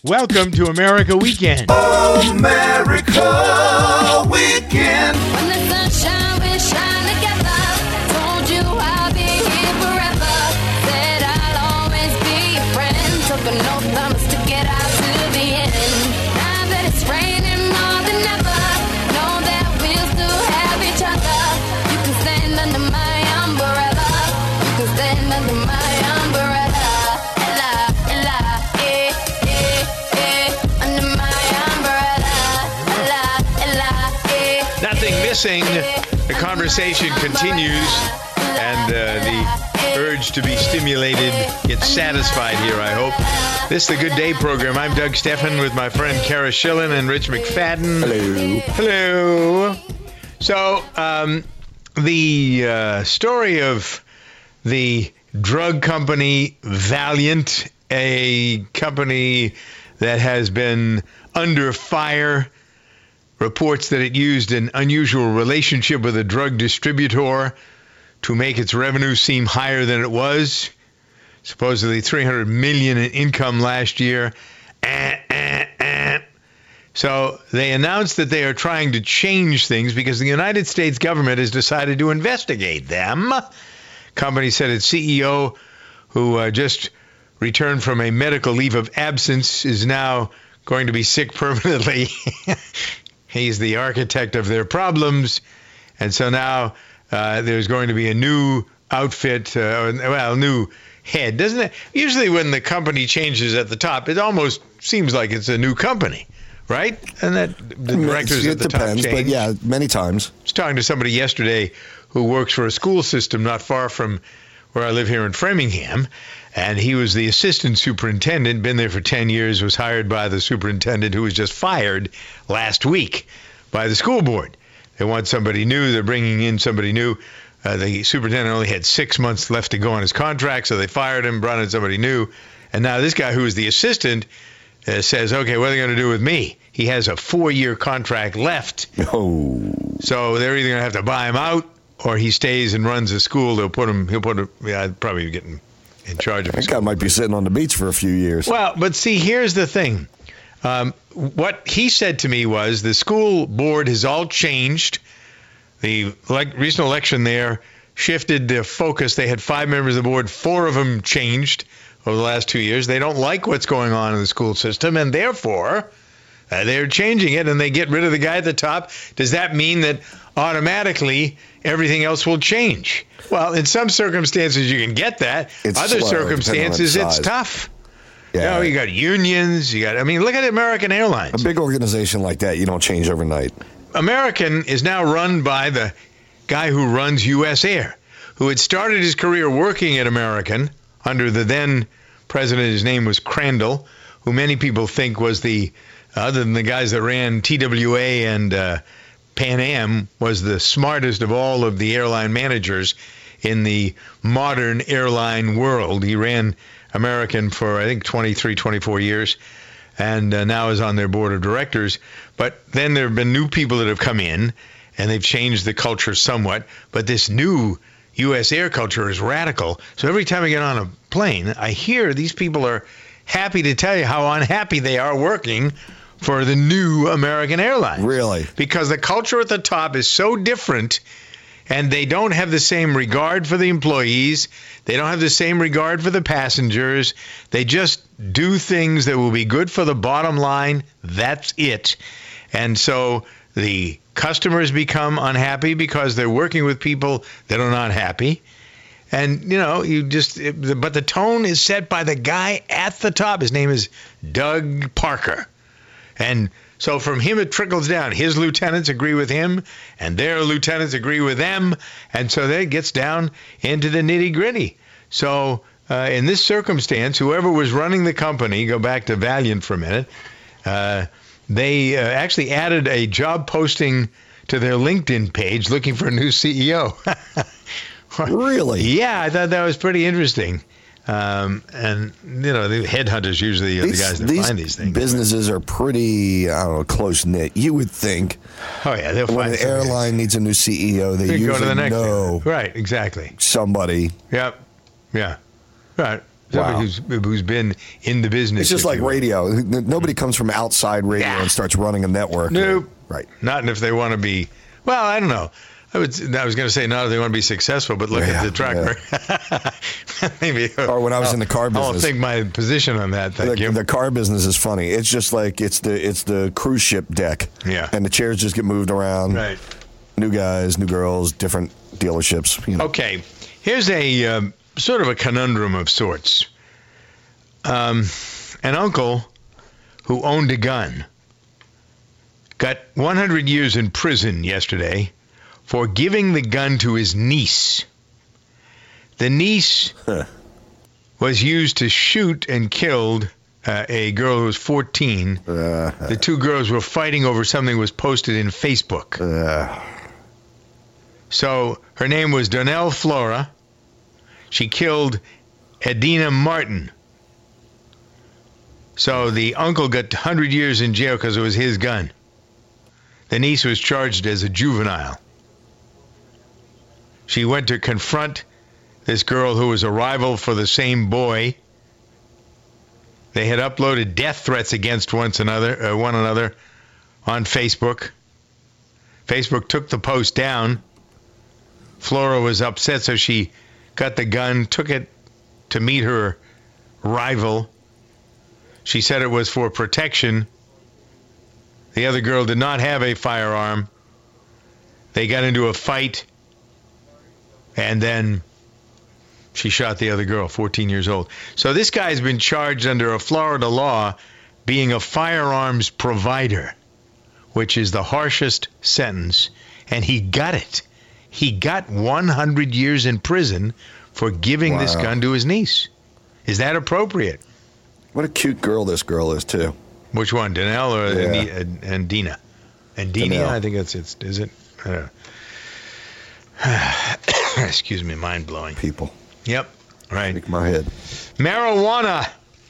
Welcome to America Weekend. America Weekend. When the sunshine, we shine together. Told you I'll be here forever. Said I'll always be your friend. Took an oath, I'ma stick it out to the end. Now that it's raining more than ever, know that we'll still have each other. You can stand under my umbrella. You can stand under my umbrella. Ella, Ella, under my umbrella. Ella, Ella, Nothing missing. The conversation continues, and the urge to be stimulated gets satisfied here, I hope. This is the Good Day program. I'm Doug Steffen with my friend Kara Schillen and Rich McFadden. Hello. Hello. So, the story of the drug company Valiant, a company that has been under fire, reports that it used an unusual relationship with a drug distributor to make its revenue seem higher than it was. Supposedly $300 million in income last year. So they announced that they are trying to change things because the United States government has decided to investigate them. Company said its CEO, who just returned from a medical leave of absence, is now going to be sick permanently. He's the architect of their problems. And so now there's going to be a new outfit, new head. Doesn't it? Usually when the company changes at the top, it almost seems like it's a new company, right? And that the directors at the top change. But yeah, many times. I was talking to somebody yesterday who works for a school system not far from where I live here in Framingham, and he was the assistant superintendent, been there for 10 years, was hired by the superintendent who was just fired last week by the school board. They want somebody new. They're bringing in somebody new. The superintendent only had 6 months left to go on his contract, so they fired him, brought in somebody new. And now this guy who is the assistant says, okay, what are they going to do with me? He has a 4-year contract left. Oh. So they're either going to have to buy him out or he stays and runs the school. He'll probably get in charge of it. That guy might be sitting on the beach for a few years. Well, but see, here's the thing. What he said to me was the school board has all changed. The recent election there shifted their focus. They had 5 members of the board. 4 of them changed over the last 2 years. They don't like what's going on in the school system, and therefore they're changing it, and they get rid of the guy at the top. Does that mean that automatically everything else will change? Well, in some circumstances you can get that. Other circumstances it's tough. Yeah. You got unions. Look at American Airlines. A big organization like that, you don't change overnight. American is now run by the guy who runs U.S. Air, who had started his career working at American under the then president. His name was Crandall, who many people think was other than the guys that ran TWA and Pan Am, was the smartest of all of the airline managers in the modern airline world. He ran American for, I think, 23, 24 years, and now is on their board of directors. But then there have been new people that have come in, and they've changed the culture somewhat. But this new U.S. air culture is radical. So every time I get on a plane, I hear these people are happy to tell you how unhappy they are working for the new American Airlines. Really? Because the culture at the top is so different, and they don't have the same regard for the employees. They don't have the same regard for the passengers. They just do things that will be good for the bottom line. That's it. And so the customers become unhappy because they're working with people that are not happy. And, but the tone is set by the guy at the top. His name is Doug Parker. And so from him, it trickles down. His lieutenants agree with him, and their lieutenants agree with them. And so that gets down into the nitty-gritty. So in this circumstance, whoever was running the company, go back to Valiant for a minute, they actually added a job posting to their LinkedIn page looking for a new CEO. Really? Yeah, I thought that was pretty interesting. And, the headhunters usually are the guys that find these things. Businesses are pretty, close-knit. You would think. Oh, yeah. They'll when find an airline needs a new CEO, they usually go to the next know right, exactly. somebody. Yep. Yeah. Right. Somebody who's been in the business. It's just if like you will. radio. Nobody comes from outside radio Yeah. and starts running a network. Nope. Right. Not if they want to be. Well, I don't know. I was going to say not if they want to be successful, but look at the track record. Maybe. Or when I was in the car I business. won't think my position on that. Thank you. The car business is funny. It's just like it's the cruise ship deck. Yeah. And the chairs just get moved around. Right. New guys, new girls, different dealerships. You know. Okay. Here's a sort of a conundrum of sorts. An uncle who owned a gun got 100 years in prison yesterday for giving the gun to his niece. The niece was used to shoot and killed a girl who was 14. The two girls were fighting over something that was posted in Facebook. So her name was Donnell Flora. She killed Edina Martin. So the uncle got 100 years in jail because it was his gun. The niece was charged as a juvenile. She went to confront this girl who was a rival for the same boy. They had uploaded death threats against one another on Facebook. Facebook took the post down. Flora was upset, so she got the gun, took it to meet her rival. She said it was for protection. The other girl did not have a firearm. They got into a fight, and then she shot the other girl, 14 years old. So this guy's been charged under a Florida law being a firearms provider, which is the harshest sentence, and he got it. He got 100 years in prison for giving this gun to his niece. Is that appropriate? What a cute girl this girl is, too. Which one, Donnell or and Dina? And Dina, Donnell. I think that's it. Is it? Excuse me, mind blowing. People. Yep, right. Make my head. Marijuana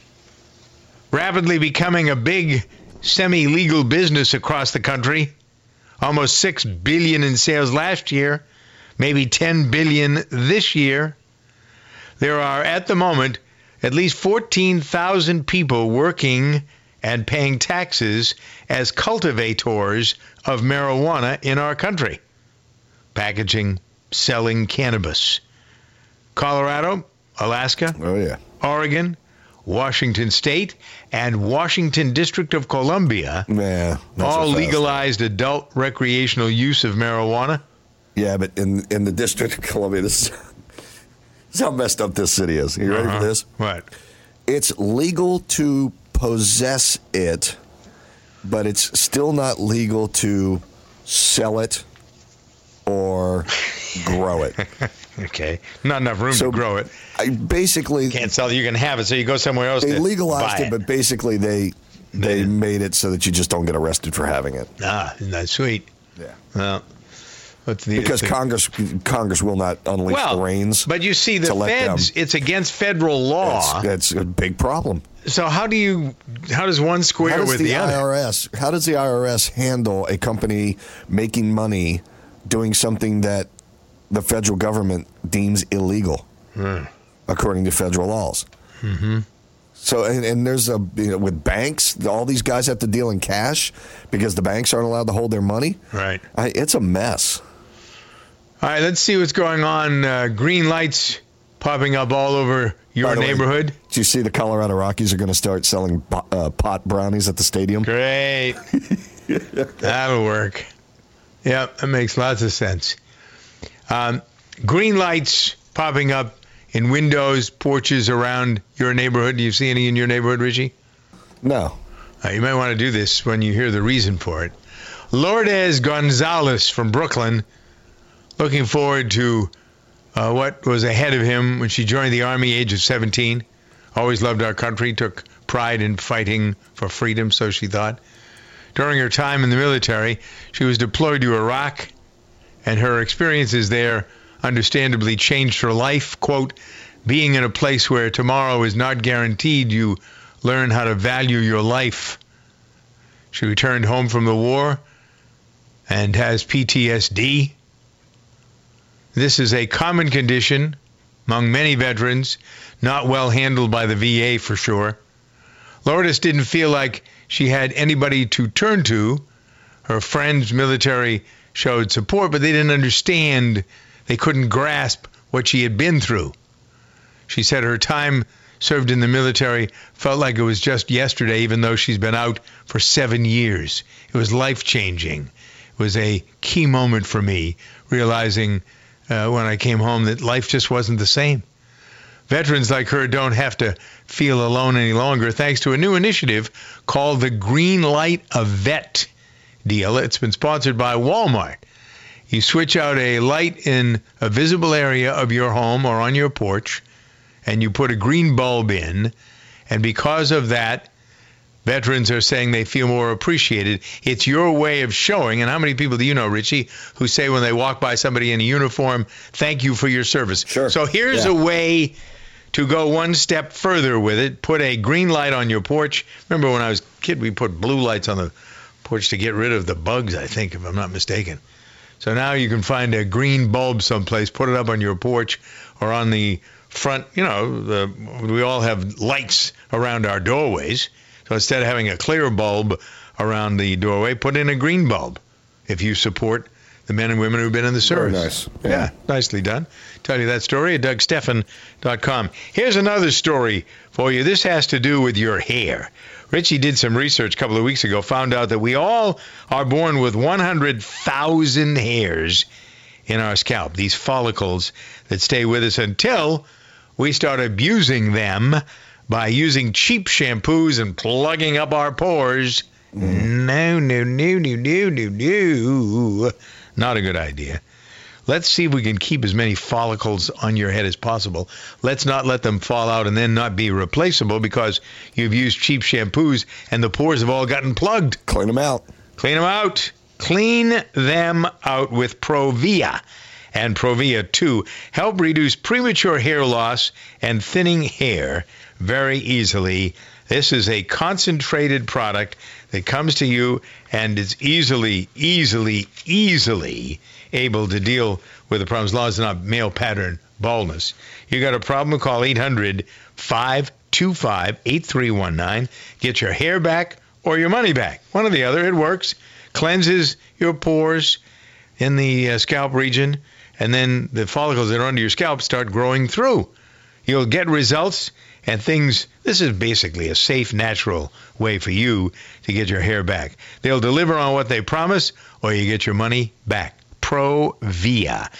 rapidly becoming a big semi-legal business across the country. Almost $6 billion in sales last year, maybe $10 billion this year. There are, at the moment, at least 14,000 people working and paying taxes as cultivators of marijuana in our country. Packaging, selling cannabis. Colorado, Alaska, Oh, yeah. Oregon, Washington State, and Washington District of Columbia Yeah. not so all fast. legalized adult recreational use of marijuana. Yeah, but in the District of Columbia, this is how messed up this city is. You ready for this? What? It's legal to possess it, but it's still not legal to sell it or grow it. Okay. Not enough room to So- grow it. Basically, Can't sell it. You can have it, so you go somewhere else they to legalized buy it, but basically they made it so that you just don't get arrested for having it. isn't that sweet? Yeah. Well, what's the Because Congress will not unleash the reins. But you see, the to let feds, them. it's against federal law. That's a big problem. So how does one square How does with the the other? IRS? How does the IRS handle a company making money doing something that the federal government deems illegal, according to federal laws? Mm-hmm. So, and there's with banks, all these guys have to deal in cash because the banks aren't allowed to hold their money. Right. It's a mess. All right, let's see what's going on. Green lights popping up all over your By the way, neighborhood. Do you see the Colorado Rockies are going to start selling pot brownies at the stadium? Great. That'll work. Yep, that makes lots of sense. Green lights popping up in windows, porches around your neighborhood. Do you see any in your neighborhood, Richie? No. You might want to do this when you hear the reason for it. Lourdes Gonzalez from Brooklyn, looking forward to what was ahead of him when she joined the Army, age of 17. Always loved our country, took pride in fighting for freedom, so she thought. During her time in the military, she was deployed to Iraq, and her experiences there understandably changed her life. Quote, being in a place where tomorrow is not guaranteed, you learn how to value your life. She returned home from the war and has PTSD. This is a common condition, among many veterans, not well handled by the VA for sure. Lourdes didn't feel like she had anybody to turn to. Her friends, military, showed support, but they didn't understand. They couldn't grasp what she had been through. She said her time served in the military felt like it was just yesterday, even though she's been out for 7 years. It was life-changing. It was a key moment for me, realizing when I came home that life just wasn't the same. Veterans like her don't have to feel alone any longer thanks to a new initiative called the Green Light a Vet deal. It's been sponsored by Walmart. You switch out a light in a visible area of your home or on your porch, and you put a green bulb in, and because of that, veterans are saying they feel more appreciated. It's your way of showing, and how many people do you know, Richie, who say when they walk by somebody in a uniform, thank you for your service. Sure. So here's a way to go one step further with it. Put a green light on your porch. Remember when I was a kid, we put blue lights on the porch to get rid of the bugs, I think, if I'm not mistaken. So now you can find a green bulb someplace, put it up on your porch or on the front. You know, we all have lights around our doorways. So instead of having a clear bulb around the doorway, put in a green bulb if you support the men and women who've been in the service. Very nice. Yeah, nicely done. Tell you that story at DougStephan.com. Here's another story for you. This has to do with your hair. Richie did some research a couple of weeks ago, found out that we all are born with 100,000 hairs in our scalp, these follicles that stay with us until we start abusing them by using cheap shampoos and plugging up our pores. No. Not a good idea. Let's see if we can keep as many follicles on your head as possible. Let's not let them fall out and then not be replaceable because you've used cheap shampoos and the pores have all gotten plugged. Clean them out. Clean them out. Clean them out with Provia. And Provia 2 help reduce premature hair loss and thinning hair very easily. This is a concentrated product that comes to you and is easily able to deal with the problems as long as it's not male pattern baldness. You got a problem, call 800-525-8319. Get your hair back or your money back. One or the other, it works. Cleanses your pores in the scalp region, and then the follicles that are under your scalp start growing through. You'll get results and things. This is basically a safe, natural way for you to get your hair back. They'll deliver on what they promise, or you get your money back. Provia,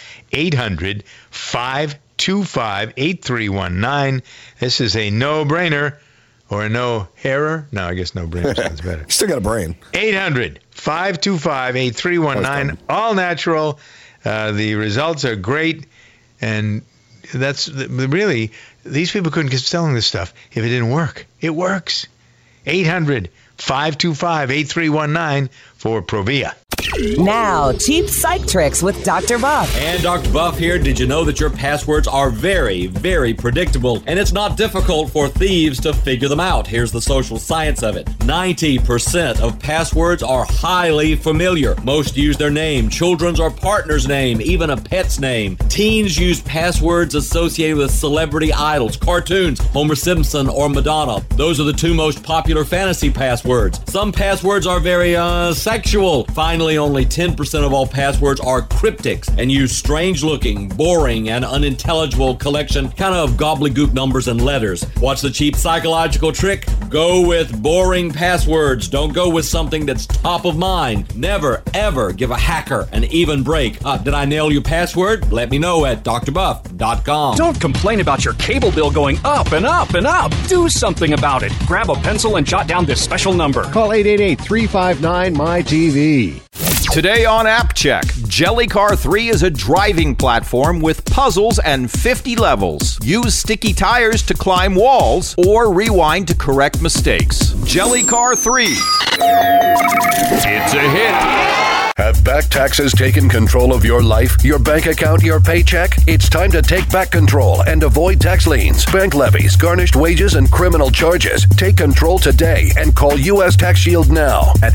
800-525-8319. This is a no-brainer, or a no-hairer. No, I guess no-brainer sounds better. Still got a brain. 800-525-8319. All natural. The results are great, and that's really, these people couldn't keep selling this stuff if it didn't work. It works. 800-525-8319 for Provia. Now, cheap psych tricks with Dr. Buff. And Dr. Buff here. Did you know that your passwords are very, very predictable? And it's not difficult for thieves to figure them out. Here's the social science of it. 90% of passwords are highly familiar. Most use their name, children's or partner's name, even a pet's name. Teens use passwords associated with celebrity idols, cartoons, Homer Simpson or Madonna. Those are the two most popular fantasy passwords. Some passwords are very sexual. Finally, only 10% of all passwords are cryptics and use strange-looking, boring, and unintelligible collection kind of gobbledygook numbers and letters. What's the cheap psychological trick? Go with boring passwords. Don't go with something that's top of mind. Never, ever give a hacker an even break. Did I nail your password? Let me know at drbuff.com. Don't complain about your cable bill going up and up and up. Do something about it. Grab a pencil and jot down this special number. Call 888-359-MY-TV. Today on App Check, Jellycar 3 is a driving platform with puzzles and 50 levels. Use sticky tires to climb walls or rewind to correct mistakes. Jellycar 3. It's a hit. Have back taxes taken control of your life, your bank account, your paycheck? It's time to take back control and avoid tax liens, bank levies, garnished wages, and criminal charges. Take control today and call U.S. Tax Shield now at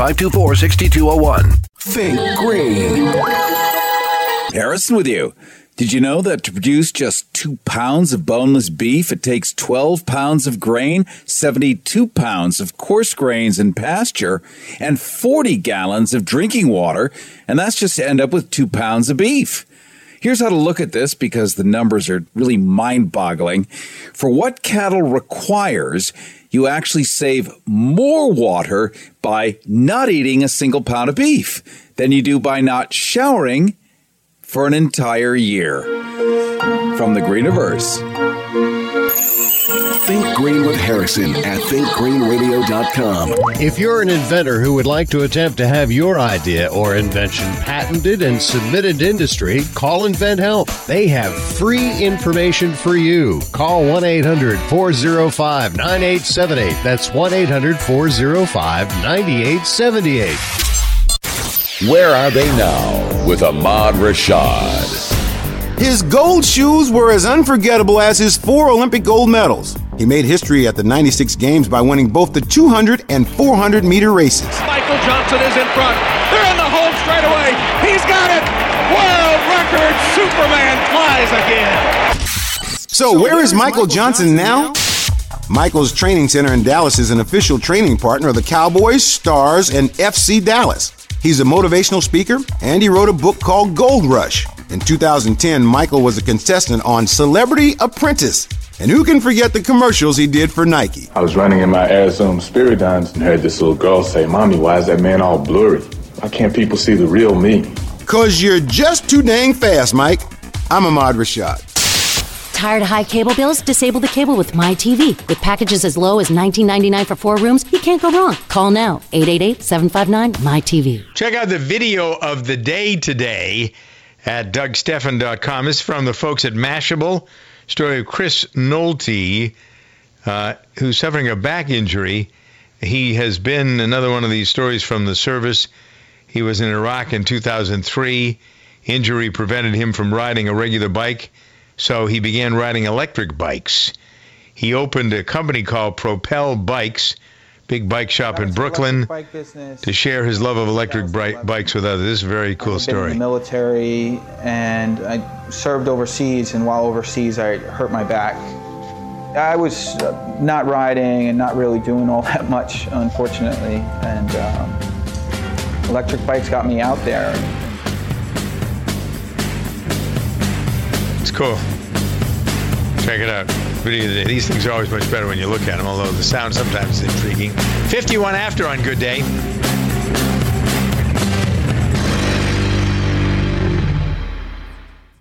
800-524-6201. Think green. Harrison with you. Did you know that to produce just 2 pounds of boneless beef, it takes 12 pounds of grain, 72 pounds of coarse grains in pasture, and 40 gallons of drinking water, and that's just to end up with 2 pounds of beef? Here's how to look at this because the numbers are really mind-boggling. For what cattle requires, you actually save more water by not eating a single pound of beef than you do by not showering for an entire year. From the Greeniverse. Think Green with Harrison at thinkgreenradio.com. If you're an inventor who would like to attempt to have your idea or invention patented and submitted to industry, call InventHelp. They have free information for you. Call 1-800-405-9878. That's 1-800-405-9878. Where are they now with Ahmad Rashad? His gold shoes were as unforgettable as his 4 Olympic gold medals. He made history at the 96 Games by winning both the 200 and 400 meter races. Michael Johnson is in front. They're in the home straight away. He's got it. World record. Superman flies again. So where is Michael Johnson now? Michael's Training Center in Dallas is an official training partner of the Cowboys, Stars, and FC Dallas. He's a motivational speaker, and he wrote a book called Gold Rush. In 2010, Michael was a contestant on Celebrity Apprentice. And who can forget the commercials he did for Nike? I was running in my Arizona Spiridons and heard this little girl say, "Mommy, why is that man all blurry? Why can't people see the real me?" 'Cause you're just too dang fast, Mike. I'm Ahmad Rashad. Tired of high cable bills? Disable the cable with MyTV. With packages as low as $19.99 for 4 rooms, you can't go wrong. Call now, 888-759-MyTV. Check out the video of the day today at DougStephan.com. This is from the folks at Mashable. Story of Chris Nolte, who's suffering a back injury. He has been another one of these stories from the service. He was in Iraq in 2003. Injury prevented him from riding a regular bike, so he began riding electric bikes. He opened a company called Propel Bikes, big bike shop in Brooklyn, to share his love of electric bikes with others. This is a very cool story. I've been in the military, and I served overseas, and while overseas, I hurt my back. I was not riding and not really doing all that much, unfortunately, and electric bikes got me out there. It's cool. Check it out. Video of the day. These things are always much better when you look at them, although the sound sometimes is intriguing. 51 after on Good Day.